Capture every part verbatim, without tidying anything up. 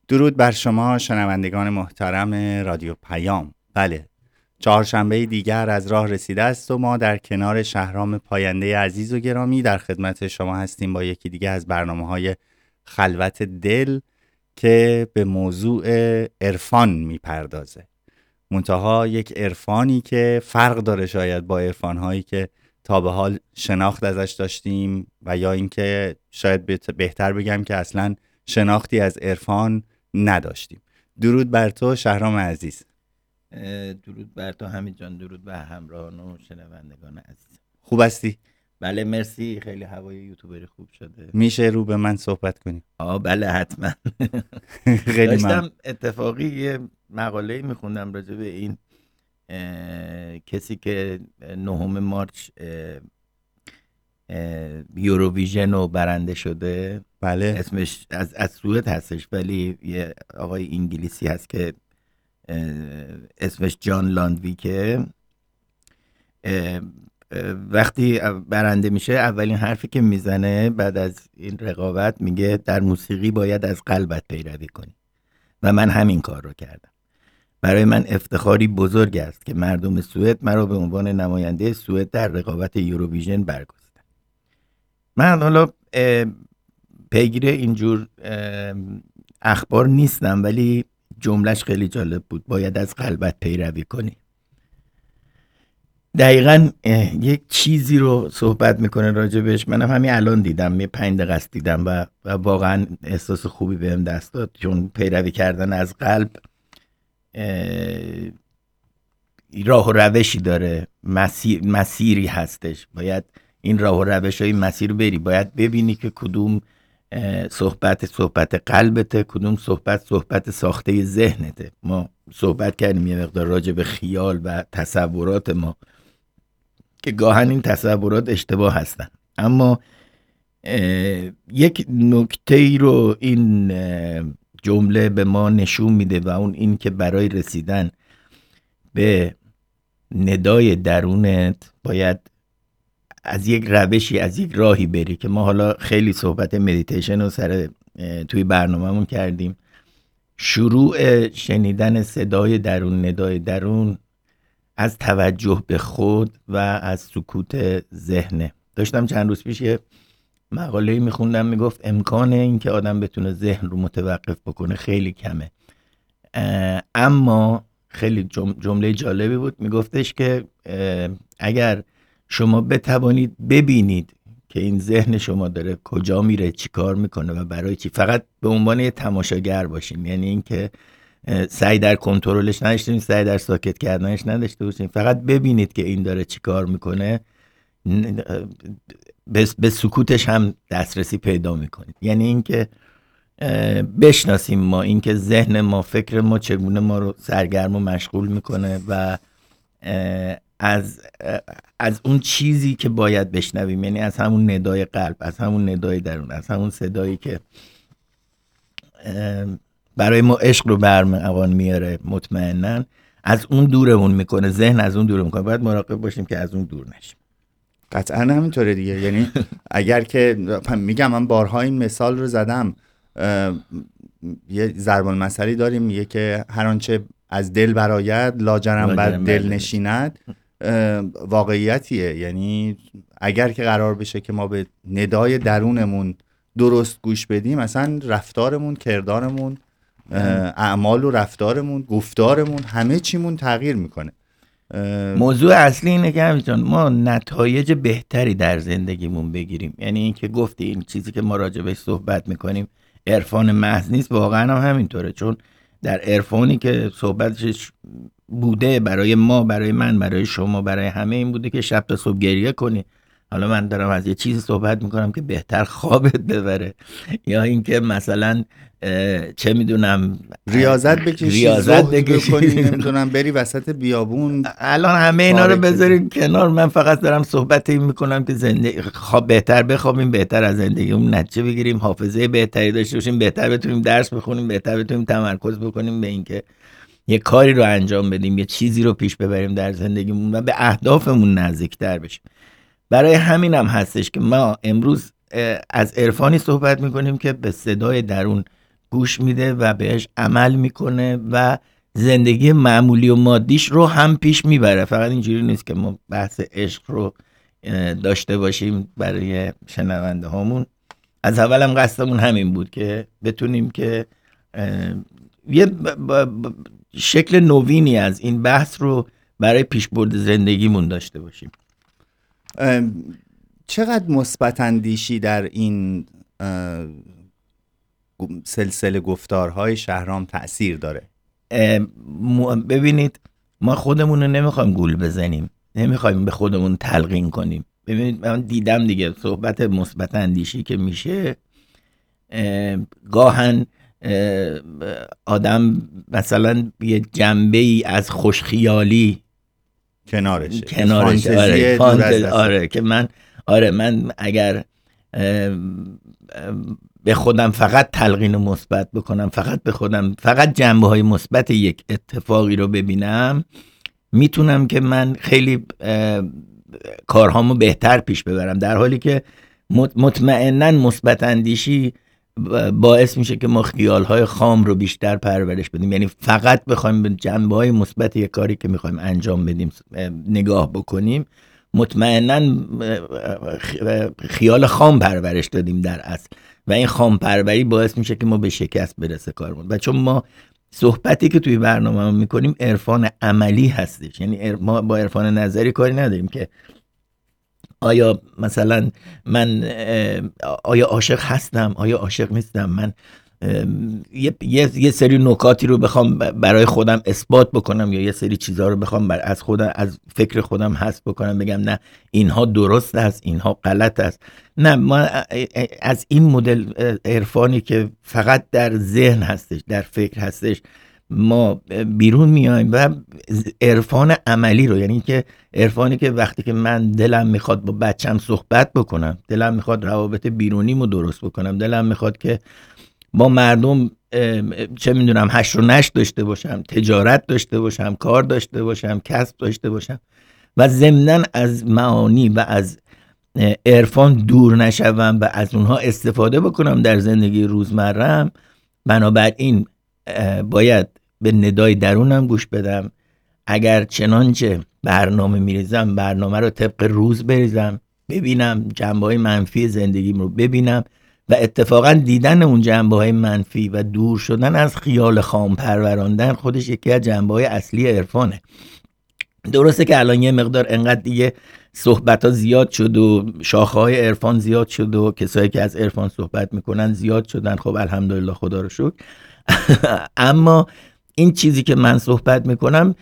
درود بر شما شنوندگان محترم رادیو پیام. بله، چهارشنبه دیگر از راه رسیده است و ما در کنار شهرام پاینده عزیز و گرامی در خدمت شما هستیم با یکی دیگه از برنامه‌های خلوت دل که به موضوع عرفان میپردازه. منتها یک عرفانی که فرق داره شاید با عرفان‌هایی که تا به حال شناخت ازش داشتیم و یا اینکه شاید بهتر بگم که اصلاً شناختی از عرفان نداشتیم. درود بر تو شهرام عزیز. درود بر تو حمید جان، درود بر همراهان و شنوندگان عزیز. خوب هستی؟ بله مرسی، خیلی هوای یوتیوبری خوب شده. میشه رو به من صحبت کنیم؟ آه بله حتما. خیلی داشتم من اتفاقی یه مقاله میخوندم راجع به این کسی که نهم مارچ یوروویژن رو برنده شده. بله اسمش از از سوئد هستش ولی یه آقای انگلیسی هست که اسمش جان لاندویکه. وقتی برنده میشه اولین حرفی که میزنه بعد از این رقابت میگه در موسیقی باید از قلبت پیروی کنی و من همین کار رو کردم. برای من افتخاری بزرگ است که مردم سوئد مرا به عنوان نماینده سوئد در رقابت یوروویژن برگزیدند. من حالا پیگیر اینجور اخبار نیستم ولی جملهش خیلی جالب بود، باید از قلبت پیروی کنی. دقیقاً یک چیزی رو صحبت میکنه راجبش. منم همین الان دیدم، یه پنج دقیقه است دیدم و, و واقعاً احساس خوبی بهم دست داد، چون پیروی کردن از قلب راه و روشی داره، مسیر، مسیری هستش. باید این راه و روش های مسیر بری، باید ببینی که کدوم صحبت صحبت قلبته، کدوم صحبت صحبت ساخته ذهنته. ما صحبت کردیم یه مقدار راجع به خیال و تصورات ما که گاهن این تصورات اشتباه هستن، اما یک نکته ای رو این جمله به ما نشون میده و اون این که برای رسیدن به ندای درونت باید از یک روشی، از یک راهی بری که ما حالا خیلی صحبت مدیتیشن رو سر توی برنامه‌مون کردیم. شروع شنیدن صدای درون، ندای درون از توجه به خود و از سکوت ذهنه. داشتم چند روز پیش یه مقاله‌ای میخوندم میگفت امکان این که آدم بتونه ذهن رو متوقف بکنه خیلی کمه، اما خیلی جمله جالبی بود. میگفتش که اگر شما بتوانید ببینید که این ذهن شما داره کجا میره، چی کار میکنه و برای چی، فقط به عنوان یه تماشاگر باشین، یعنی این که سعی در کنترلش نداشته باشین، سعی در ساکت کردنش نداشته باشین، فقط ببینید که این داره چی کار میکنه، به سکوتش هم دسترسی پیدا میکنید. یعنی این که بشناسیم ما این که ذهن ما، فکر ما چگونه ما رو سرگرم و مشغول میکنه و از از اون چیزی که باید بشنویم، یعنی از همون ندای قلب، از همون ندای درون، از همون صدایی که برای ما عشق رو برمغان میاره، مطمئناً از اون دورمون میکنه، ذهن از اون دور میکنه. باید مراقب باشیم که از اون دور نشیم. قطعا همینطوره دیگه. یعنی اگر که میگم من بارها این مثال رو زدم، یه ضرب المثلی داریم میگه که هر آنچه از دل براید لاجرم بر دل نشیند. واقعیتیه. یعنی اگر که قرار بشه که ما به ندای درونمون درست گوش بدیم، اصلا رفتارمون، کردارمون، اعمال و رفتارمون، گفتارمون، همه چیمون تغییر میکنه. موضوع اصلی اینه که همینطور ما نتایج بهتری در زندگیمون بگیریم. یعنی این که گفتی این چیزی که ما راجع بهش صحبت میکنیم عرفان محض نیست، واقعا هم همینطوره. چون در عرفانی که صحبتش بوده برای ما، برای من، برای شما، برای همه این بوده که شب تا صبح گریه کنی. حالا من دارم از یه چیزی صحبت میکنم که بهتر خوابت ببره، یا اینکه مثلا چه میدونم ریاضت بکشی، ریاضت بکشی، نمیدونم بری وسط بیابون. الان همه اینا رو بذاریم کنار، من فقط دارم صحبت این میکنم که زندگی خواب بهتر بخوابیم، بهتر از زندگیمون نتیجه بگیریم، حافظه بهتری داشته باشیم، بهتر بتونیم درس بخونیم، بهتر بتونیم تمرکز بکنیم به اینکه یه کاری رو انجام بدیم، یه چیزی رو پیش ببریم در زندگیمون و به اهدافمون نزدیکتر بشیم. برای همینم هستش که ما امروز از عرفانی صحبت میکنیم که به صدای درون گوش میده و بهش عمل میکنه و زندگی معمولی و مادیش رو هم پیش میبره. فقط اینجوری نیست که ما بحث عشق رو داشته باشیم برای شنونده هامون. از اول هم قصدمون همین بود که بتونیم که یه ب- ب- شکل نوینی از این بحث رو برای پیشبرد زندگیمون داشته باشیم. چقدر مثبت اندیشی در این سلسله گفتارهای شهرام تأثیر داره؟ ببینید ما خودمون رو نمیخوایم گول بزنیم، نمیخوایم به خودمون تلقین کنیم. ببینید من دیدم دیگه صحبت مثبت اندیشی که میشه گاهن آدم مثلا یه جنبه ای از خوشخیالی کنارشه کنارش آره فانتزی آره که من آره من اگر به خودم فقط تلقین مثبت بکنم، فقط به خودم فقط جنبه های مثبت یک اتفاقی رو ببینم، میتونم که من خیلی کارهامو بهتر پیش ببرم. در حالی که مطمئناً مثبت اندیشی باعث میشه که ما خیالهای خام رو بیشتر پرورش بدیم، یعنی فقط بخوایم به جنبه‌های مثبت یک کاری که میخوایم انجام بدیم نگاه بکنیم، مطمئناً خیال خام پرورش دادیم در اصل و این خام پروری باعث میشه که ما به شکست برسه کارمون. و چون ما صحبتی که توی برنامه ما میکنیم عرفان عملی هستش، یعنی ما با عرفان نظری کاری نداریم که آیا مثلا من آیا عاشق هستم، آیا عاشق نیستم، من یه،, یه،, یه سری نکاتی رو بخوام برای خودم اثبات بکنم یا یه سری چیزها رو بخوام بر از خودم از فکر خودم حذف بکنم، بگم نه اینها درست است اینها غلط است. نه، ما از این مدل عرفانی که فقط در ذهن هستش، در فکر هستش، ما بیرون میایم و عرفان عملی رو، یعنی که عرفانی که وقتی که من دلم میخواد با بچم صحبت بکنم، دلم میخواد روابط بیرونیمو درست بکنم، دلم میخواد که با مردم چه میدونم هشت و نشت داشته باشم، تجارت داشته باشم، کار داشته باشم، کسب داشته باشم و ضمناً از معانی و از عرفان دور نشوم و از اونها استفاده بکنم در زندگی روزمره‌ام، بنابراین باید به ندای درونم گوش بدم. اگر چنانچه برنامه میریزم برنامه رو طبق روز بریزم، ببینم جنبه‌های منفی زندگیم رو ببینم و اتفاقا دیدن اون جنبه‌های منفی و دور شدن از خیال خام پروراندن خودش یکی از جنبه‌های اصلی عرفانه. درسته که الان یه مقدار انقدر دیگه صحبت‌ها زیاد شد و شاخه‌های عرفان زیاد شد و کسایی که از عرفان صحبت میکنن زیاد شدن، خب الحمدلله خدا رو شکر. اما این چیزی که من صحبت میکنم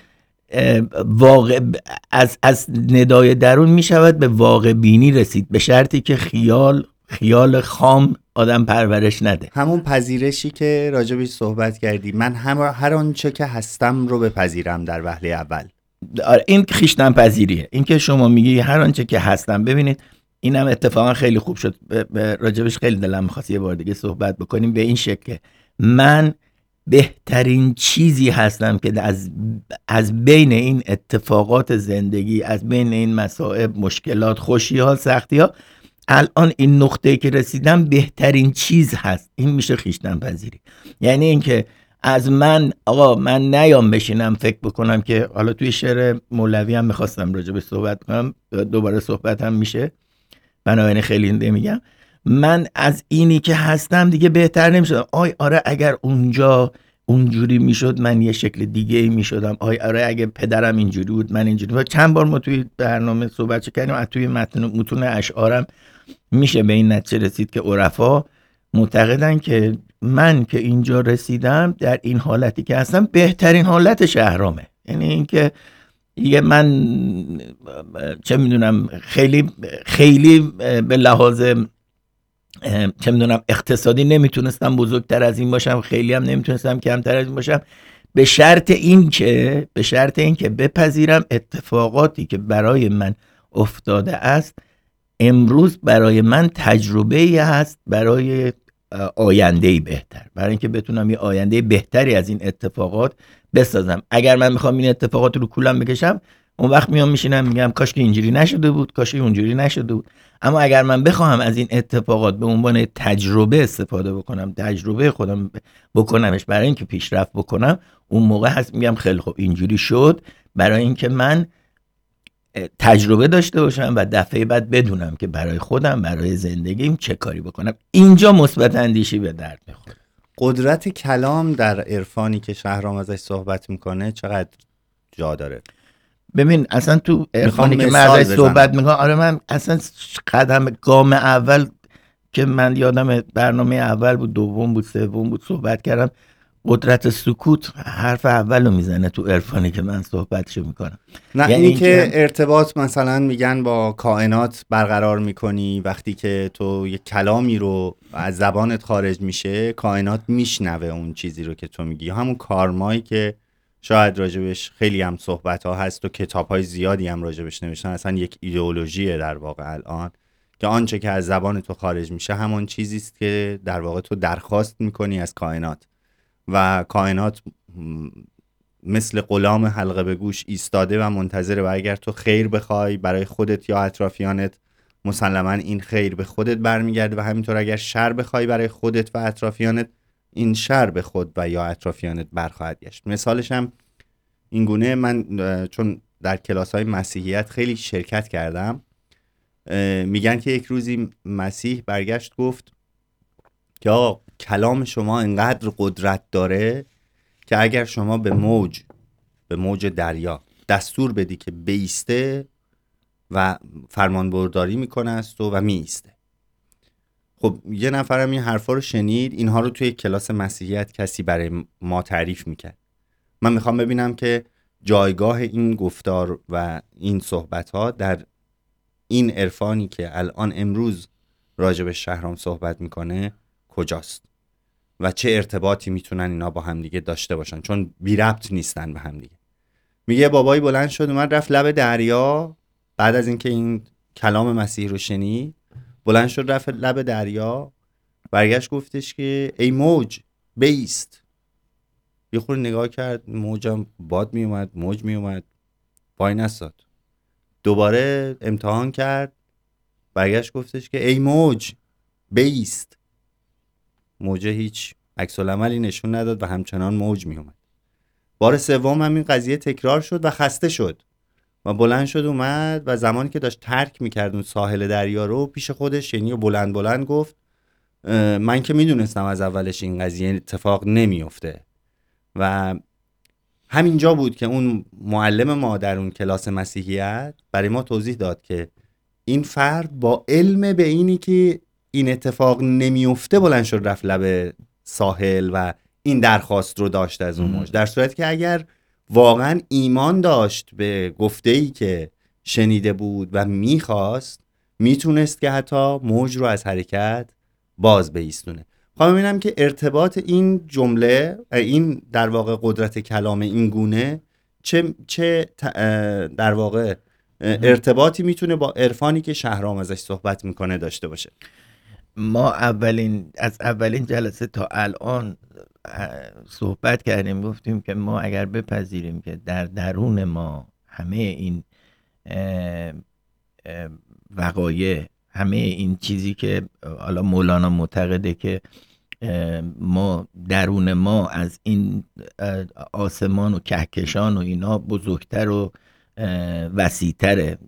واقع از از ندای درون میشود به واقع بینی رسید، به شرطی که خیال خیال خام آدم پرورش نده. همون پذیرشی که راجبش صحبت کردی، من هم هر آنچه که هستم رو بپذیرم در وهله اول. این خویشتن پذیریه. این که شما میگی هر آنچه که هستم، ببینید اینم اتفاقا خیلی خوب شد، راجبش خیلی دلم می‌خواست یه بار دیگه صحبت بکنیم. به این شکل من بهترین چیزی هستم که از از بین این اتفاقات زندگی، از بین این مصائب، مشکلات، خوشی‌ها، سختی‌ها، الان این نقطه‌ای که رسیدم بهترین چیز هست. این میشه خویشتن پذیری. یعنی اینکه از من آقا من نیام بشینم فکر بکنم که حالا توی شعر مولوی هم میخواستم راجع به صحبت کنم، دوباره صحبت هم میشه، بنابراین خیلی نمیگم. من از اینی که هستم دیگه بهتر نمیشدم. آی آره اگر اونجا اونجوری میشد من یه شکل دیگه ای میشدم. آی آره اگه پدرم اینجوری بود من اینجوری بود. چند بار ما توی برنامه صحبت کردیم، از توی متن متون اشعارم میشه به این نتیجه رسید که عرفا معتقدن که من که اینجا رسیدم در این حالتی که هستم بهترین حالت شهرامه. یعنی اینکه یه من چه میدونم خیلی خیلی به لحاظ چه میدونم اقتصادی نمیتونستم بزرگتر از این باشم، خیلی هم نمیتونستم کمتر از این باشم، به شرط این که به شرط این که بپذیرم اتفاقاتی که برای من افتاده است امروز برای من تجربه‌ای هست برای آینده‌ای بهتر، برای اینکه بتونم یه آینده بهتری از این اتفاقات بسازم. اگر من میخوام این اتفاقات رو کولم بکشم، اون وقت میام میشینم میگم کاش که اینجوری نشده بود، کاش که اونجوری نشده بود. اما اگر من بخواهم از این اتفاقات به عنوان تجربه استفاده بکنم، تجربه خودم بکنمش برای اینکه پیشرفت بکنم، اون موقع هست میگم خیلی خوب اینجوری شد، برای اینکه من تجربه داشته باشم و دفعه بعد بدونم که برای خودم، برای زندگیم چه کاری بکنم. اینجا مثبت اندیشی به درد میخوره. قدرت کلام در عرفانی که شهرام ازش صحبت میکنه چقدر جا داره؟ ببین اصلا تو عرفانی که من ازش صحبت میکنم، آره من اصلا قدم گام اول که من یادم برنامه اول بود، دوم بود، سوم بود، صحبت کردم، قدرت سکوت حرف اولو میزنه تو عرفانی که من صحبتشو میکنم. نه یعنی اینی که ارتباط مثلا میگن با کائنات برقرار میکنی، وقتی که تو یک کلامی رو از زبانت خارج میشه کائنات میشنوه اون چیزی رو که تو میگی. همون کارمایی که شاید راجبش خیلی هم صحبت ها هست و کتاب های زیادی هم راجبش نوشتن، اصلا یک ایدئولوژیه در واقع الان، که آنچه که از زبان تو خارج میشه همون چیزی است که در واقع تو درخواست میکنی از کائنات و کائنات مثل غلام حلقه به گوش ایستاده و منتظره و اگر تو خیر بخوای برای خودت یا اطرافیانت مسلما این خیر به خودت برمیگرده و همینطور اگر شر بخوای برای خودت و اطرافیانت این شر به خود و یا اطرافیانت برخواهد گشت. مثالش هم این گونه، من چون در کلاس‌های مسیحیت خیلی شرکت کردم، میگن که یک روزی مسیح برگشت گفت که آقا کلام شما انقدر قدرت داره که اگر شما به موج به موج دریا دستور بدی که بیسته و فرمان برداری میکنه است و, و میسته. خب یه نفرم این حرفا رو شنید، اینها رو توی کلاس مسیحیت کسی برای ما تعریف میکرد. من میخوام ببینم که جایگاه این گفتار و این صحبت ها در این عرفانی که الان امروز راجب شهرام صحبت میکنه کجاست و چه ارتباطی میتونن اینا با همدیگه داشته باشن، چون بی ربط نیستن به همدیگه. میگه بابایی بلند شد اومد رفت لب دریا، بعد از اینکه این کلام مسیح رو شنید بلند شد رفت لب دریا، برگشت گفتش که ای موج بیست. یه خورده نگاه کرد، موجم باد میومد، موج میومد، پای نستاد. دوباره امتحان کرد، برگشت گفتش که ای موج بیست. موجه هیچ عکس العملی نشون نداد و همچنان موج می اومد. بار سوم همین قضیه تکرار شد و خسته شد و بلند شد اومد و زمانی که داشت ترک میکرد اون ساحل دریا رو پیش خودش یعنی بلند بلند گفت من که میدونستم از اولش این قضیه اتفاق نمیفته. و همینجا بود که اون معلم ما در اون کلاس مسیحیت برای ما توضیح داد که این فرد با علم به اینی که این اتفاق نمیفته بلند شد رفت لب ساحل و این درخواست رو داشت از اون موج، در صورتی که اگر واقعا ایمان داشت به گفته‌ای که شنیده بود و میخواست میتونست که حتی موج رو از حرکت باز بایستونه. خواهم ببینم که ارتباط این جمله، این در واقع قدرت کلام این گونه چه چه در واقع ارتباطی میتونه با عرفانی که شهرام ازش صحبت میکنه داشته باشه. ما اولین از اولین جلسه تا الان صحبت کردیم، گفتیم که ما اگر بپذیریم که در درون ما همه این وقایع، همه این چیزی که حالا مولانا معتقده که ما درون ما از این آسمان و کهکشان و اینا بزرگتر و وسیع‌تره،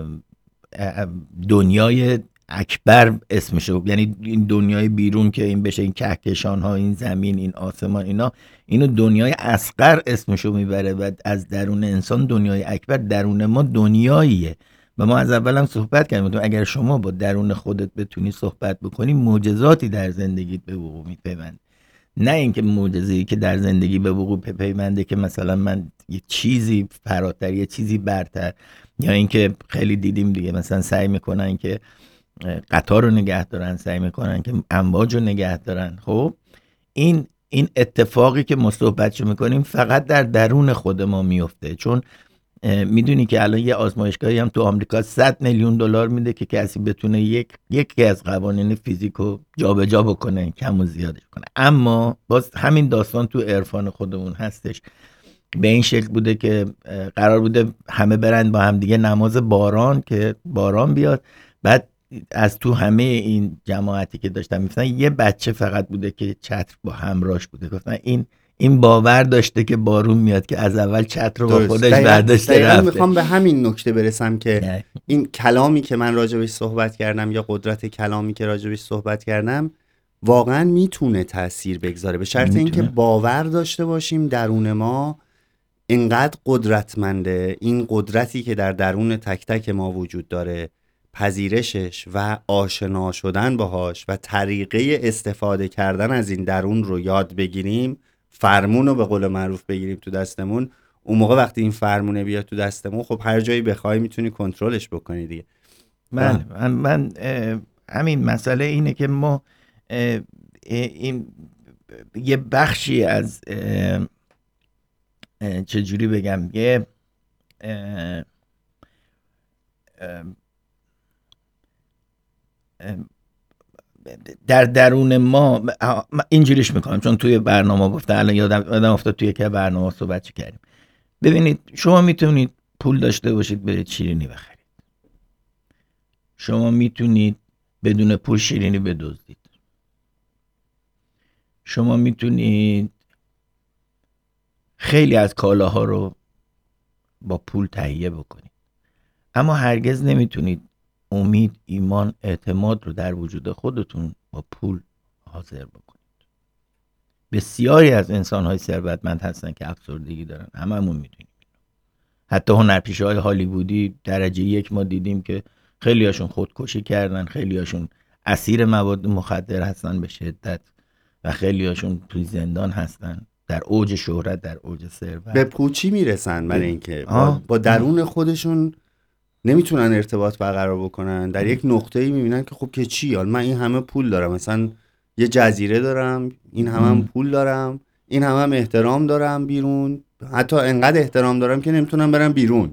دنیای اکبر اسمشه، یعنی این دنیای بیرون که این بشه، این کهکشان ها، این زمین، این آسمان، اینا اینو دنیای اصغر اسمشو میبره و از درون انسان دنیای اکبر درون ما دنیاییه. و ما از اول هم صحبت کردیم اگر شما با درون خودت بتونی صحبت بکنی معجزاتی در زندگیت به وقوع میپیوند. نه اینکه معجزه‌ای که در زندگی به وقوع پیونده که مثلا من یه چیزی فراتر، یه چیزی برتر، یا اینکه خیلی دیدیم دیگه مثلا سعی میکنن که قطار رو نگه دارن، سعی میکنن که امواج رو نگه دارن. خب این این اتفاقی که ما صحبتشو میکنیم فقط در درون خود ما میفته، چون میدونی که الان یه آزمایشگاهی هم تو آمریکا صد میلیون دلار میده که کسی بتونه یک یکی از قوانین فیزیکو جابجا بکنه، کم و زیادش کنه. اما باز همین داستان تو عرفان خودمون هستش. به این شکل بوده که قرار بوده همه برن با هم دیگه نماز باران که باران بیاد. بعد از تو همه این جماعتی که داشتن میفتن یه بچه فقط بوده که چتر با همراهش بوده. گفتن این این باور داشته که بارون میاد که از اول چتر رو با خودش برداشته رفته. میخوام به همین نکته برسم که نه. این کلامی که من راجبش صحبت کردم یا قدرت کلامی که راجبش صحبت کردم واقعا میتونه تأثیر بگذاره، به شرط اینکه باور داشته باشیم درون ما اینقدر قدرتمنده، این قدرتی که در درون تک تک ما وجود داره، پذیرشش و آشنا شدن باهاش و طریقه استفاده کردن از این درون رو یاد بگیریم، فرمون رو به قول معروف بگیریم تو دستمون. اون موقع وقتی این فرمونه بیاد تو دستمون، خب هر جایی بخوای میتونی کنترلش بکنی دیگه. من من, من همین مسئله اینه که ما این یه بخشی از چجوری بگم یه در درون ما اینجوریش میکنم، چون توی برنامه گفته الان یادم یادم افتاد توی که برنامه صحبت کردیم. ببینید شما میتونید پول داشته باشید برید شیرینی بخرید، شما میتونید بدون پول شیرینی بدزدید، شما میتونید خیلی از کالاها رو با پول تهیه بکنید، اما هرگز نمیتونید امید، ایمان، اعتماد رو در وجود خودتون با پول حاضر بکنید. بسیاری از انسان‌های ثروتمند هستن که افسردگی دارن، هممون میدونیم. حتی هنرپیشه‌های هالیوودی درجه یک ما دیدیم که خیلی هاشون خودکشی کردن، خیلی هاشون اسیر مواد مخدر هستن به شدت و خیلی هاشون توی زندان هستن در اوج شهرت، در اوج ثروت. به پوچی میرسن برای اینکه با, با درون خودشون نمیتونن ارتباط برقرار بکنن. در یک نقطه‌ای میبینن که خب که چی، حالا من این همه پول دارم، مثلا یه جزیره دارم، این همه هم پول دارم، این همه هم احترام دارم بیرون، حتی انقدر احترام دارم که نمیتونم برم بیرون.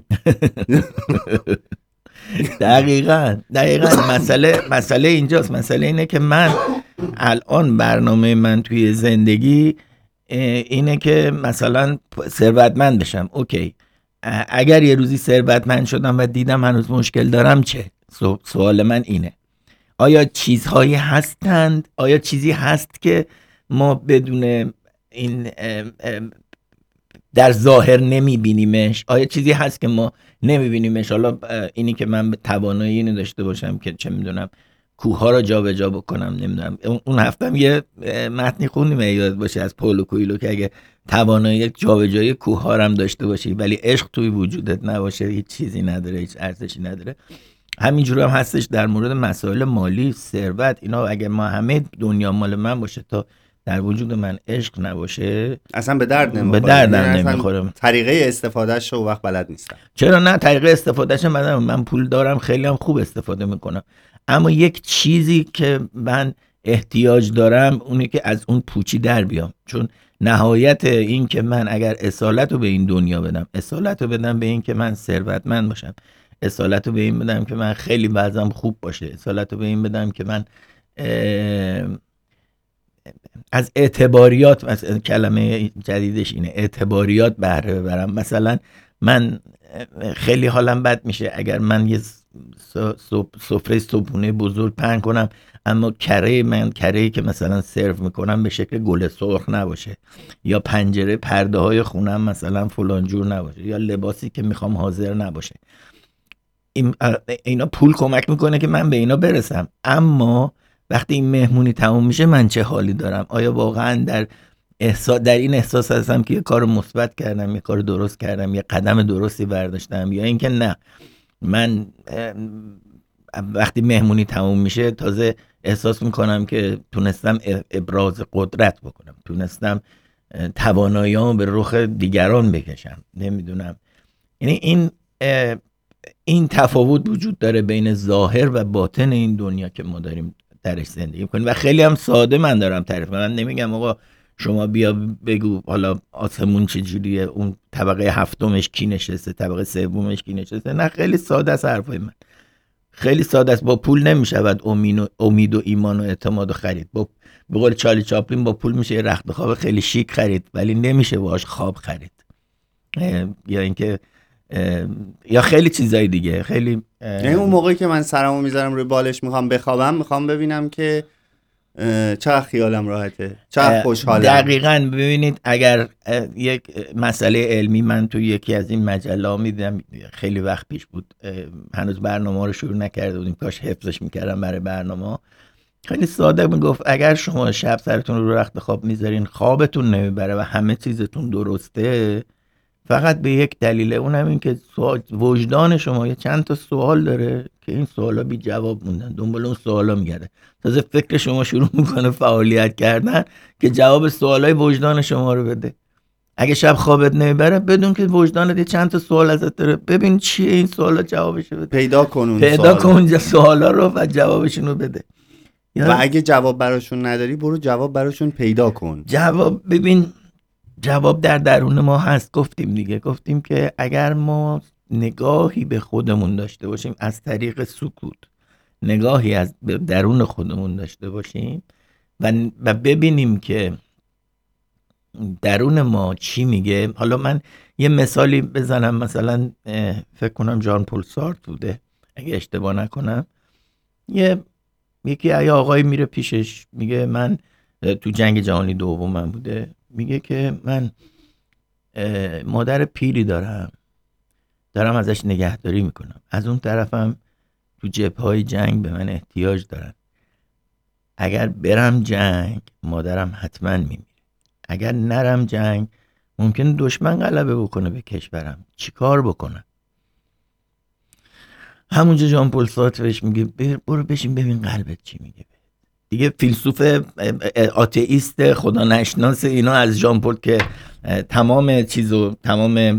دقیقاً دقیقاً مسئله مسئله اینجاست. مسئله اینه که من الان برنامه من توی زندگی اینه که مثلا ثروتمند بشم. اوکی، اگر یه روزی ثروتمند شدم و دیدم هنوز مشکل دارم چه؟ سوال من اینه، آیا چیزهایی هستند، آیا چیزی هست که ما بدون این در ظاهر نمیبینیمش؟ آیا چیزی هست که ما نمیبینیمش؟ حالا اینی که من توانایی اینو داشته باشم که چه میدونم کوه ها رو جا به جا بکنم، نمیدونم. اون هفتم یه متنی خوندیم یاد باشه از پولو کویلو که اگه توانایی جابجایی کوه ها هم داشته باشی ولی عشق توی وجودت نباشه، هیچ چیزی نداره، هیچ ارزشی نداره. همینجوری هم هستش در مورد مسائل مالی، ثروت، اینا. اگه ما همه دنیا مال من باشه تا در وجود من عشق نباشه اصلا به درد نمیخوره. به درد نمیخوره. طریقه استفادهش رو وقت بلد نیستم. چرا نه؟ طریقه استفادهش من من پول دارم، خیلی هم خوب استفاده میکنم، اما یک چیزی که من احتیاج دارم اونه که از اون پوچی در بیام. چون نهایت این که من اگر اصالت رو به این دنیا بدم، اصالت رو بدم به این که من ثروتمند باشم، اصالت رو به این بدم که من خیلی بعضم خوب باشه، اصالت رو به این بدم که من از اعتباریات، مثلا کلمه جدیدش اینه، اعتباریات بهره ببرم. مثلا من خیلی حالم بد میشه اگر من یه سفره صبحونه بزرگ پهن کنم اما کره من کره‌ای که مثلا سرو میکنم به شکل گل سرخ نباشه، یا پنجره پرده های خونم مثلا فلان جور نباشه، یا لباسی که میخوام حاضر نباشه. این اینا پول کمک میکنه که من به اینا برسم، اما وقتی این مهمونی تموم میشه من چه حالی دارم؟ آیا واقعا در احساس در این احساس هستم که یه کار مثبت کردم، یه کار درست کردم، یه قدم درستی برداشتم، یا اینکه نه من وقتی مهمونی تموم میشه تازه احساس میکنم که تونستم ابراز قدرت بکنم، تونستم تواناییامو به رخ دیگران بکشم، نمیدونم. یعنی این این تفاوت وجود داره بین ظاهر و باطن این دنیا که ما داریم درش زندگی میکنیم و خیلی هم ساده من دارم تعریف میکنم. من نمیگم آقا شما بیا بگو حالا آسمون چجوریه، اون طبقه هفتمش کی نشسته، طبقه سومش کی نشسته. نه، خیلی ساده است حرفای من، خیلی ساده است. با پول نمیشود امید و ایمان و اعتماد خرید. با به قول چارلی چاپلین با پول میشه یه رخت خواب خیلی شیک خرید ولی نمیشه باهاش خواب خرید. یا اینکه یا خیلی چیزای دیگه. خیلی یعنی اون موقعی که من سرمو میذارم روی بالش میخوام بخوابم، میخوام ببینم که چقدر خیالم راحته، چقدر خوشحالم. دقیقاً. ببینید اگر یک مسئله علمی من تو یکی از این مجله میدیدم، خیلی وقت پیش بود، هنوز برنامه رو شروع نکرده بودیم، کاش حفظش میکردم برای برنامه. خیلی ساده میگفت اگر شما شب سرتون رو رخت خواب میذارین، خوابتون نمیبره و همه چیزتون درسته، فقط به یک دلیله، اونم این که وجدان شما یه چند تا سوال داره که این سوالا بی جواب موندن، دنبال اون سوالا میگرده. تازه فکر شما شروع میکنه فعالیت کردن که جواب سوالای وجدان شما رو بده. اگه شب خوابت نمیبره، بدون که وجدانت یه چند تا سوال ازت داره، ببین چیه این سوالا، جوابش بده. پیدا کن اون پیدا کن اون سوالا رو و جوابشون رو بده. و اگه جواب براشون نداری، برو جواب براشون پیدا کن. جواب ببین جواب در درون ما هست. گفتیم دیگه، گفتیم که اگر ما نگاهی به خودمون داشته باشیم از طریق سکوت، نگاهی از درون خودمون داشته باشیم و و ببینیم که درون ما چی میگه. حالا من یه مثالی بزنم، مثلا فکر کنم ژان پل سارتر بوده اگه اشتباه نکنم، یه یکی ای آقایی میره پیشش، میگه من تو جنگ جهانی دوم من بوده، میگه که من مادر پیری دارم دارم ازش نگهداری میکنم، از اون طرفم تو جبهه‌های جنگ به من احتیاج دارن، اگر برم جنگ مادرم حتما میمیره، اگر نرم جنگ ممکنه دشمن غلبه بکنه به کشورم، چی کار بکنم؟ همونجا ژان پل سارتر بهش میگه برو بشین ببین قلبت چی میگه. دیگه فیلسوف آتئیست خدا نشناس اینا از ژان پل که تمام چیزو تمام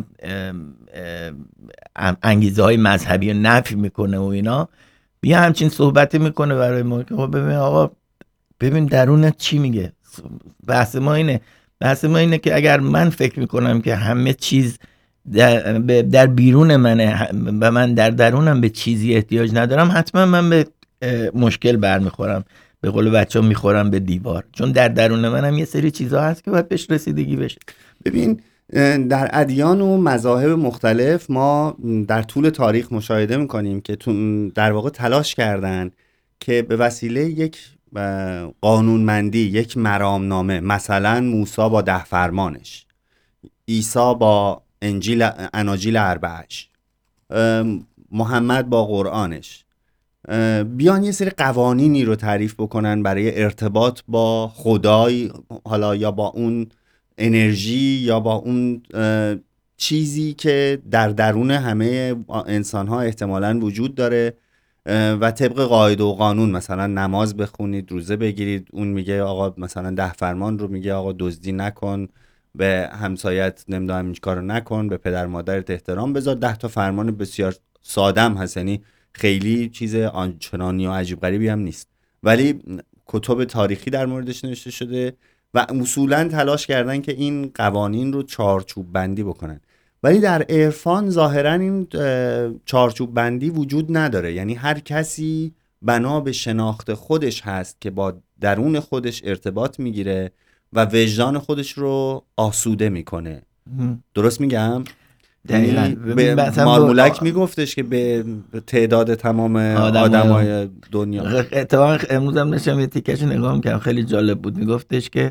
انگیزه های مذهبی رو نفی میکنه و اینا، بیا همچین صحبت میکنه برای ما که خب ببین آقا، ببین درونت چی میگه. بحث ما اینه بحث ما اینه که اگر من فکر میکنم که همه چیز در, در بیرون منه و من در درونم به چیزی احتیاج ندارم، حتما من به مشکل برمیخورم، به قول بچه ها میخورم به دیوار، چون در درون منم یه سری چیزها هست که باید بهش رسیدگی بشه. ببین در ادیان و مذاهب مختلف ما در طول تاریخ مشاهده میکنیم که در واقع تلاش کردن که به وسیله یک قانونمندی، یک مرامنامه، مثلا موسی با ده فرمانش، عیسی با انجیل اناجیل اربعش، محمد با قرآنش، بیان یه سری قوانینی رو تعریف بکنن برای ارتباط با خدای، حالا یا با اون انرژی یا با اون چیزی که در درون همه انسان ها احتمالاً وجود داره و طبق قاعده و قانون مثلا نماز بخونید، روزه بگیرید، اون میگه آقا مثلا ده فرمان رو میگه آقا دزدی نکن، به همسایت نمیدونم این کارو نکن، به پدر مادرت احترام بذار. ده تا فرمان بسیار سادم هست، یعنی خیلی چیز آنچنانی و عجیب غریبی هم نیست، ولی کتب تاریخی در موردش نوشته شده و اصولا تلاش کردن که این قوانین رو چارچوب بندی بکنن. ولی در عرفان ظاهرا این چارچوب بندی وجود نداره، یعنی هر کسی بنا به شناخت خودش هست که با درون خودش ارتباط میگیره و وجدان خودش رو آسوده میکنه. درست میگم؟ به مارمولک میگفتش که به تعداد تمام آدمای دنیا. اتفاقا امروز هم نشم یه تیکش نگاه میکردم، خیلی جالب بود. میگفتش که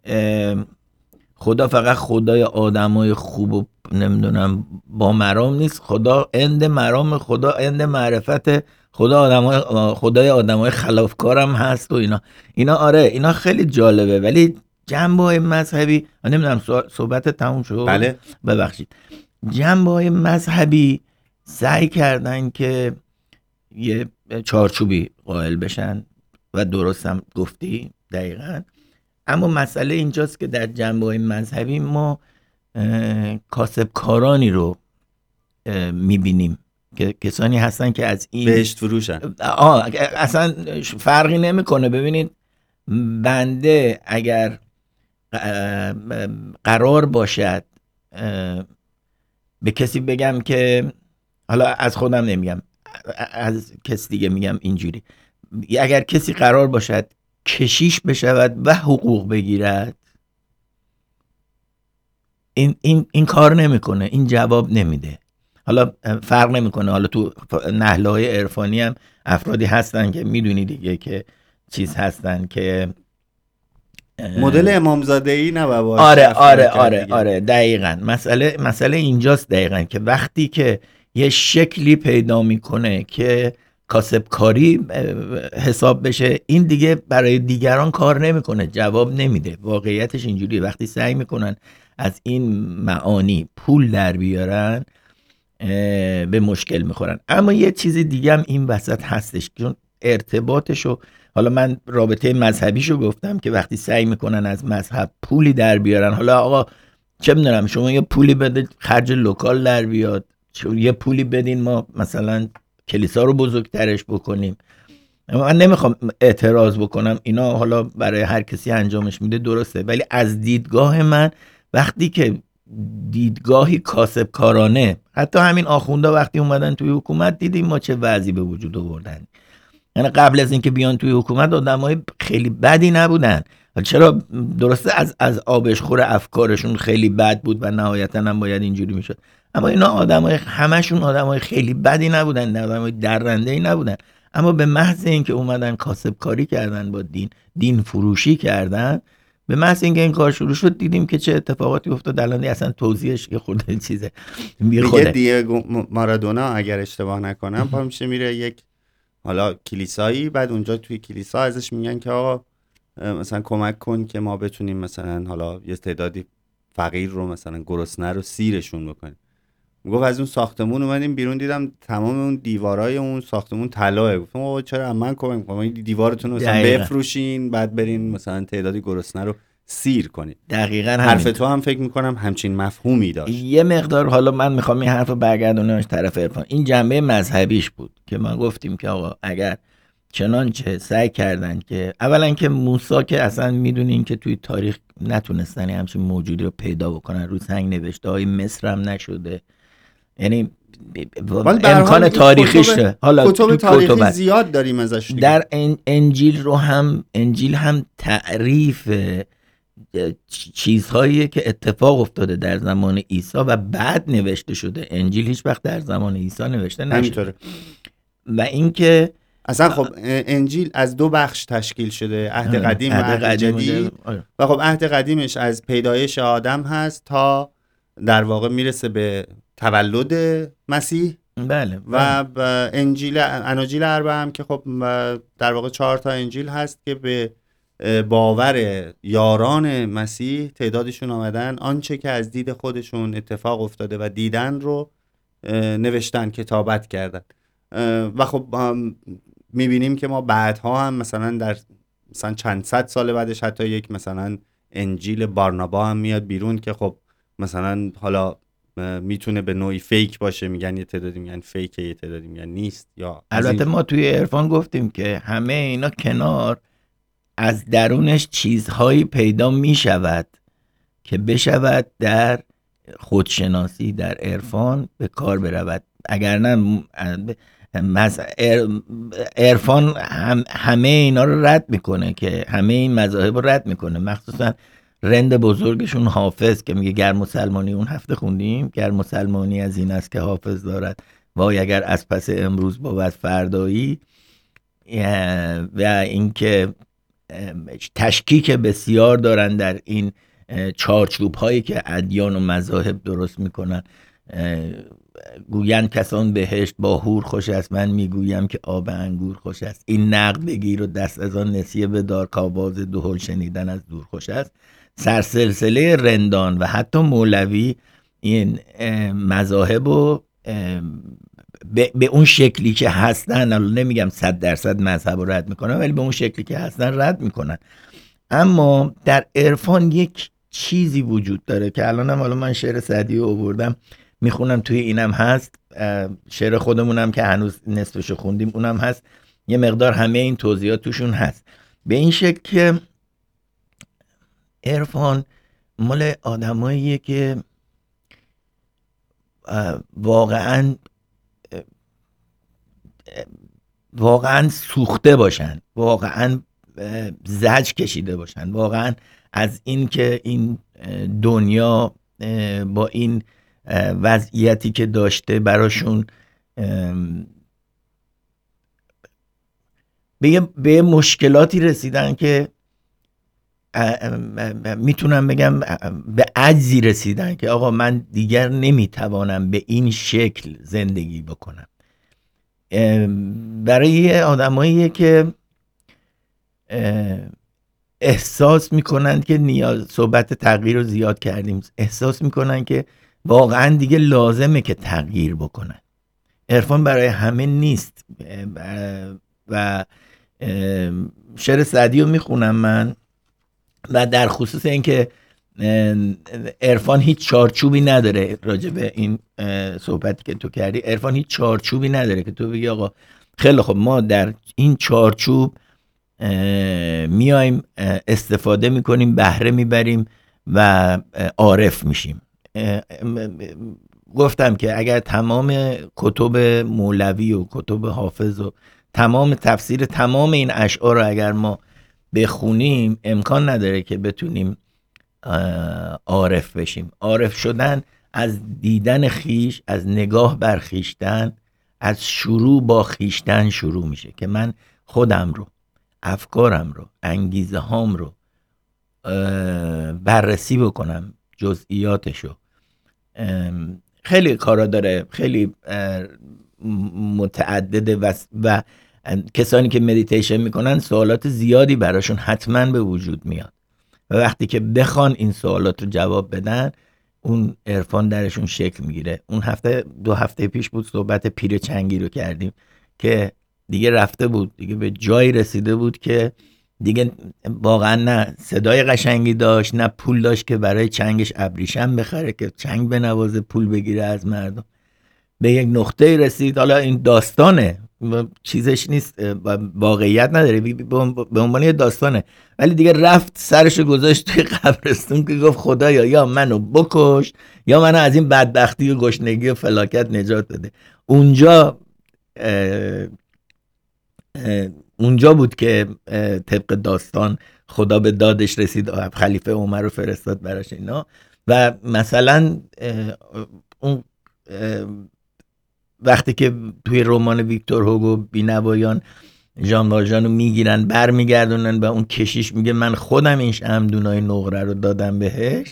خدا فقط خدای آدمای خوب و نمیدونم با مرام نیست، خدا اند مرام، خدا اند معرفت، خدا آدمای خدای آدمای خلافکارم هست و اینا اینا آره اینا خیلی جالبه. ولی جنبه‌های مذهبی، من نمیدونم صحبت تموم شد؟ بله ببخشید. جنبه‌های مذهبی سعی کردن که یه چارچوبی قائل بشن و درست هم گفتی دقیقاً، اما مسئله اینجاست که در جنبه‌های مذهبی ما کاسبکارانی رو میبینیم که کسانی هستن که از این بهشت فروشن. آه اصلا فرقی نمیکنه. ببینید بنده اگر قرار باشد به کسی بگم که، حالا از خودم نمیگم، از کسی دیگه میگم اینجوری، اگر کسی قرار باشد کشیش بشود و حقوق بگیرد، این این این کار نمیکنه، این جواب نمیده. حالا فرق نمیکنه، حالا تو نهل‌های عرفانی هم افرادی هستن که میدونی دیگه که چیز هستن که مدل امامزاده‌ای نباید باشه. آره آره آره آره دقیقاً. مسئله مسئله اینجاست دقیقاً که وقتی که یه شکلی پیدا میکنه که کاسبکاری حساب بشه، این دیگه برای دیگران کار نمیکنه، جواب نمیده. واقعیتش اینجوریه، وقتی سعی میکنن از این معانی پول در بیارن به مشکل میخورن. اما یه چیز دیگه هم این وسط هستش، چون ارتباطشو، حالا من رابطه مذهبیشو گفتم که وقتی سعی میکنن از مذهب پولی در بیارن، حالا آقا چه میدونم شما یه پولی بده خرج لوکال در بیاد، یه پولی بدین ما مثلا کلیسا رو بزرگترش بکنیم. من نمیخوام اعتراض بکنم، اینا حالا برای هر کسی انجامش میده درسته، ولی از دیدگاه من وقتی که دیدگاهی کاسبکارانه، حتی همین آخوندا وقتی اومدن توی حکومت دیدیم ما چه وضعی به وجود آوردن. یعنی قبل از اینکه بیان توی حکومت آدمای خیلی بدی نبودن، چرا درسته از از آبشخور افکارشون خیلی بد بود و نهایتا هم باید اینجوری میشد، اما اینا آدمای همشون آدمای خیلی بدی نبودن، آدمای درنده‌ای نبودن، اما به محض اینکه اومدن کاسبکاری کردن با دین، دین فروشی کردن، به محض اینکه این کار شروع شد دیدیم که چه اتفاقاتی افتاد. الان اصلا توضیحش یه خورده چیزه. میگه دیگو مارادونا اگر اشتباه نکنم پا میشه میره یک حالا کلیسایی، بعد اونجا توی کلیسا ازش میگن که آقا مثلا کمک کن که ما بتونیم مثلا حالا یه تعدادی فقیر رو مثلا گرسنه رو سیرشون بکنیم. میگفت از اون ساختمون اومدیم بیرون دیدم تمام اون دیوارای اون ساختمون طلاه. گفتم آقا چرا من کمک کنم دیوارتون رو مثلا بفروشین بعد برین مثلا تعدادی گرسنه رو سیر کنید. دقیقاً حرف تو هم فکر میکنم همچین مفهومی داشت. یه مقدار حالا من میخوام این حرف رو برگردونمش طرف عرفان، این جنبه مذهبیش بود که ما گفتیم که آقا اگر چنانچه سعی کردن که اولا که موسی که اصلا میدونین که توی تاریخ نتونستن همچین موجودی رو پیدا بکنن، رو سنگ نوشته های مصر هم نشده، یعنی امکان تاریخیش حالا کتب تاریخی زیاد داریم ازش دیگه. در انجیل رو هم انجیل هم تعریف چیزهایی که اتفاق افتاده در زمان عیسی و بعد نوشته شده. انجیل هیچ وقت در زمان عیسی نوشته نشده. و اینکه اصلا خب انجیل از دو بخش تشکیل شده، عهد قدیم و عهد جدید. و خب عهد قدیمش از پیدایش آدم هست تا در واقع میرسه به تولد مسیح. بله. و انجیل اناجیل اربعه هم که خب در واقع چهار تا انجیل هست که به باور یاران مسیح تعدادشون آمدن آنچه که از دید خودشون اتفاق افتاده و دیدن رو نوشتن، کتابت کردن. و خب میبینیم که ما بعدها هم مثلا در مثلا چند صد سال بعدش حتی یک مثلا انجیل بارنابا هم میاد بیرون که خب مثلا حالا میتونه به نوعی فیک باشه، میگن یه تعدادی میگن فیکه، یه تعدادی میگن نیست. یا البته ما توی عرفان گفتیم که همه اینا کنار، از درونش چیزهایی پیدا میشود که بشود در خودشناسی، در عرفان به کار برود. اگر نه عرفان هم همه اینا رو رد میکنه، که همه این مذاهب رو رد میکنه، مخصوصا رند بزرگشون حافظ که میگه گر مسلمانی، اون هفته خوندیم، گر مسلمانی از این است که حافظ دارد وای اگر از پس امروز بود فردایی. و اینکه تشکیک بسیار دارن در این چارچوب هایی که ادیان و مذاهب درست میکنن. گویند کسان بهشت با حور خوش است، من میگویم که آب انگور خوش است. این نقد بگیر و دست از آن نسیه بدار، کاواز دهل شنیدن از دور خوش است. سرسلسله رندان و حتی مولوی این مذاهب رو به اون شکلی که هستن، نمیگم صد درصد مذهب رو رد میکنن، ولی به اون شکلی که هستن رد میکنن. اما در عرفان یک چیزی وجود داره که الان هم، الان من شعر سعدی رو آوردم میخونم، توی اینم هست، شعر خودمونم که هنوز نصفشو خوندیم اونم هست، یه مقدار همه این توضیحات توشون هست. به این شکل که عرفان مال آدماییه که واقعا واقعا سوخته باشن، واقعا زجر کشیده باشن، واقعا از این که این دنیا با این وضعیتی که داشته براشون به به مشکلاتی رسیدن که میتونم بگم به عجزی رسیدن که آقا من دیگر نمیتوانم به این شکل زندگی بکنم. برای آدمایی که احساس میکنن که نیاز صحبت تغییر رو زیاد کردیم، احساس میکنن که واقعا دیگه لازمه که تغییر بکنن. عرفان برای همه نیست و شعر سعدی رو میخونم من و در خصوص اینکه عرفان هیچ چارچوبی نداره. راجع به این صحبتی که تو کردی، عرفان هیچ چارچوبی نداره که تو بگی آقا خیلی خب ما در این چارچوب میایم استفاده میکنیم، بهره میبریم و عارف میشیم. گفتم که اگر تمام کتب مولوی و کتب حافظ و تمام تفسیر تمام این اشعار رو اگر ما بخونیم، امکان نداره که بتونیم عارف بشیم. عارف شدن از دیدن خیش، از نگاه بر خیشتن، از شروع با خیشتن شروع میشه که من خودم رو، افکارم رو، انگیزه هام رو بررسی بکنم، جزئیاتشو. خیلی کارا داره، خیلی متعدده و, و کسانی که مدیتیشن میکنن سوالات زیادی براشون حتما به وجود میاد و وقتی که بخوان این سوالات رو جواب بدن، اون عرفان درشون شکل میگیره. اون هفته دو هفته پیش بود صحبت پیر چنگی رو کردیم که دیگه رفته بود، دیگه به جایی رسیده بود که دیگه واقعا نه صدای قشنگی داشت، نه پول داشت که برای چنگش ابریشم بخره که چنگ بنوازه، پول بگیره از مردم. به یک نقطه رسید، حالا این داستانه، چیزش نیست، واقعیت نداره، به عنوان یه داستانه، ولی دیگه رفت سرشو گذاشت توی قبرستون که گفت خدایا یا منو بکش یا منو از این بدبختی و گشنگی و فلاکت نجات بده. اونجا اه اه اونجا بود که طبق داستان خدا به دادش رسید، خلیفه عمر رو فرستاد براش اینا. و مثلا اون وقتی که توی رمان ویکتور هوگو بینوایان ژان والژان رو میگیرن بر میگردونن و اون کشیش میگه من خودم این شمعدونای نقره رو دادم بهش،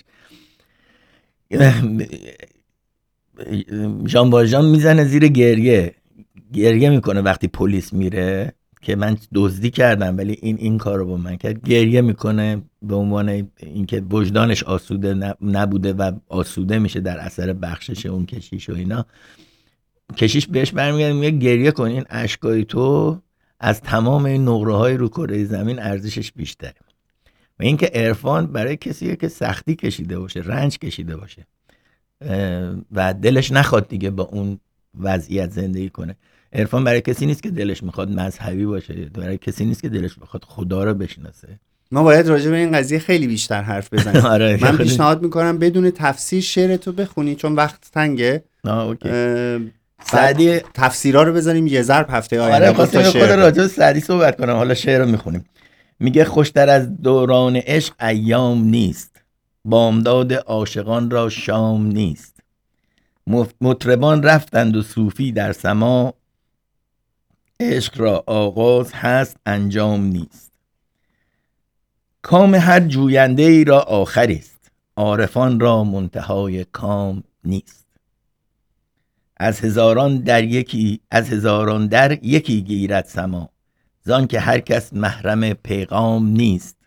ژان والژان میزنه زیر گریه، گریه میکنه وقتی پلیس میره که من دزدی کردم ولی این این کار رو با من کرد، گریه میکنه به عنوان اینکه وجدانش آسوده نبوده و آسوده میشه در اثر بخشش اون کشیش و اینا. کشیش بهش برمیگرده میگه گریه کن، این اشکای تو از تمام این نقره های رو کره زمین ارزشش بیشتره. و اینکه عرفان برای کسیه که سختی کشیده باشه، رنج کشیده باشه و دلش نخواد دیگه با اون وضعیت زندگی کنه. عرفان برای کسی نیست که دلش میخواد مذهبی باشه، برای کسی نیست که دلش میخواد خدا رو بشناسه. ما باید راجع به این قضیه خیلی بیشتر حرف بزنیم. آره من پیشنهاد میکنم بدون تفسیر شعرتو بخونی چون وقت تنگه. آه اوکی. سعدی تفسیرها رو بذاریم یه ضرب هفته آینده. آره خواستم خود راجع به سعدی صحبت کنم، حالا شعر رو میخونیم. میگه خوشتر از دوران عشق ایام نیست، بامداد عاشقان را شام نیست. مطربان رفتند و صوفی در سما، عشق را آغاز هست انجام نیست. کام هر جوینده ای را آخری است، عارفان را منتهای کام نیست. از هزاران در یکی از هزاران در یکی گیرد سما، زان که هر کس محرم پیغام نیست.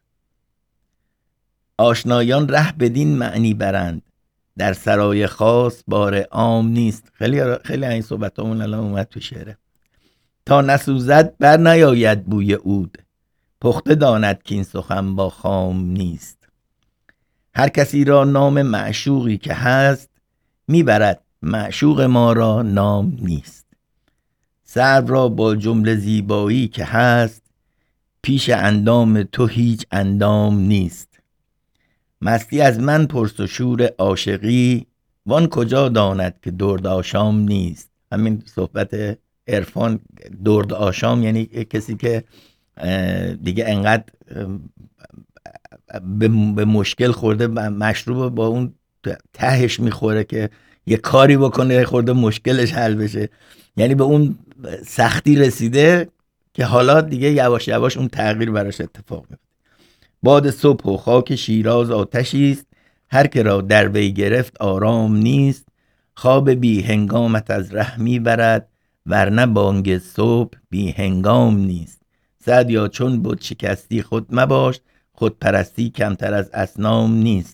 آشنایان ره بدین معنی برند، در سرای خاص بار عام نیست. خیلی خیلی این صحبتامون الان اومد تو شعره. تا نسوزد بر نیاید بوی عود، پخته داند کین سخن با خام نیست. هر کسی را نام معشوقی که هست، میبرد معشوق ما را نام نیست. سرو را با جمله زیبایی که هست، پیش اندام تو هیچ اندام نیست. مستی از من پرس و شور عاشقی، وان کجا داند که درد آشام نیست. همین صحبت عرفان، درد آشام یعنی کسی که دیگه انقدر به مشکل خورده، مشروب با اون تهش میخوره که یه کاری بکنه خورده مشکلش حل بشه. یعنی به اون سختی رسیده که حالا دیگه یواش یواش اون تغییر براش اتفاق میفته. باد صبح و خاک شیراز آتشی است، هر که را در وی گرفت آرام نیست. خواب بی هنگامت از ره میبرد، ورنه بانگ صبح بی هنگام نیست. سعدیا چون بت شکستی خود مباش، خود پرستی کمتر از اصنام نیست.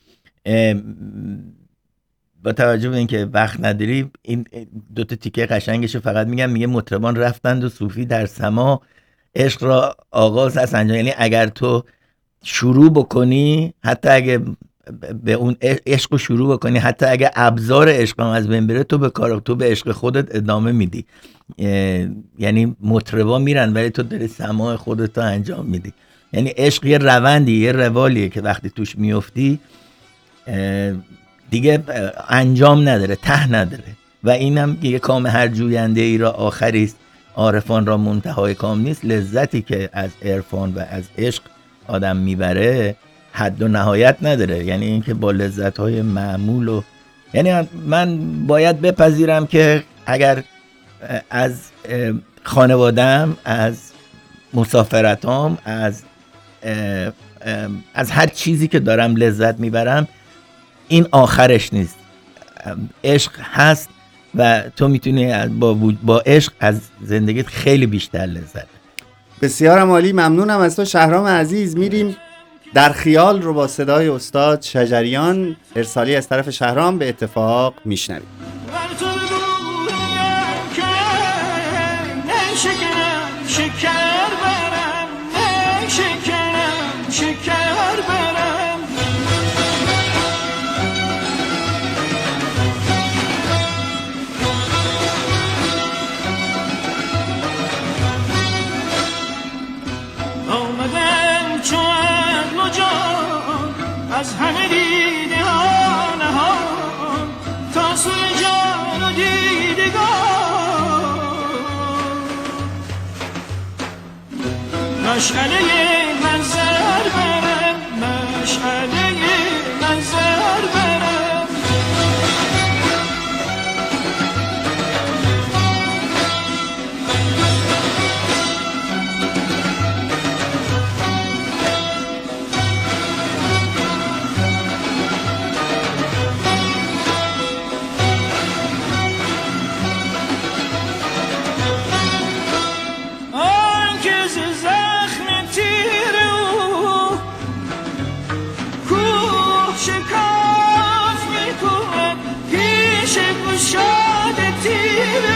با توجه به اینکه وقت نداری این دو تا تیکه قشنگشو فقط میگم. میگه مطربان رفتند و صوفی در سما، عشق را آغاز از انجام. یعنی اگر تو شروع بکنی، حتی اگه به اون عشق رو شروع بکنی، حتی اگه ابزار عشق هم از بین بره، تو به کار تو به عشق خودت ادامه میدی. یعنی مطربا میرن ولی تو داری سماع خودت رو انجام میدی. یعنی عشق یه روندی، یه روالیه که وقتی توش میفتی دیگه انجام نداره، ته نداره. و اینم یه کام هر جوینده ای را آخری است، عارفان را منتهای کام نیست. لذتی که از عرفان و از عشق آدم میبره حد و نهایت نداره. یعنی اینکه با لذت‌های معمول و یعنی من باید بپذیرم که اگر از خانواده‌ام، از مسافرتام، از از هر چیزی که دارم لذت میبرم، این آخرش نیست. عشق هست و تو میتونی با با عشق از زندگیت خیلی بیشتر لذت. بسیارم عالی، ممنونم از تو شهرام عزیز. میریم در خیال رو با صدای استاد شجریان ارسالی از طرف شهرام به اتفاق میشنویم. از همه دیده ها نهان تا سوی جان و دیدگان، مشعله منظر برم، مشعله منظر برم. شاد تیر